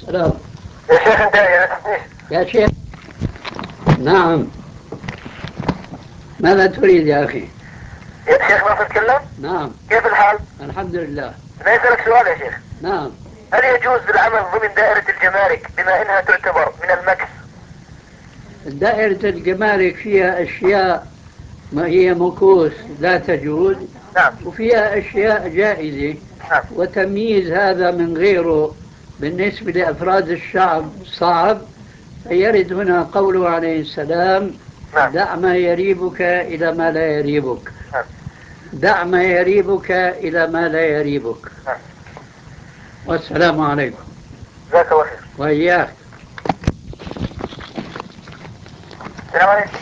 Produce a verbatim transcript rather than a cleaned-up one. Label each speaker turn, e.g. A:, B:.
A: السلام.
B: يا شيخ انت يا
A: يا شيخ. نعم. ماذا تريد يا أخي؟
B: يا شيخ ما تتكلم؟
A: نعم.
B: كيف الحال؟
A: الحمد لله.
B: أنا أسألك سؤال يا شيخ.
A: نعم.
B: هل يجوز العمل ضمن دائرة الجمارك بما إنها تعتبر من المكس؟
A: دائرة الجمارك فيها أشياء ما هي مكوس لا تجوز،
B: نعم.
A: وفيها أشياء جائزة،
B: نعم.
A: وتمييز هذا من غيره بالنسبة لأفراد الشعب صعب. فيرد هنا قوله عليه السلام:
B: نعم.
A: دع ما يريبك إلى ما لا يريبك.
B: نعم.
A: دع ما يريبك إلى ما لا يريبك.
B: نعم.
A: والسلام عليكم.
B: جزاك الله خير.
A: وإياك.
B: السلام عليكم.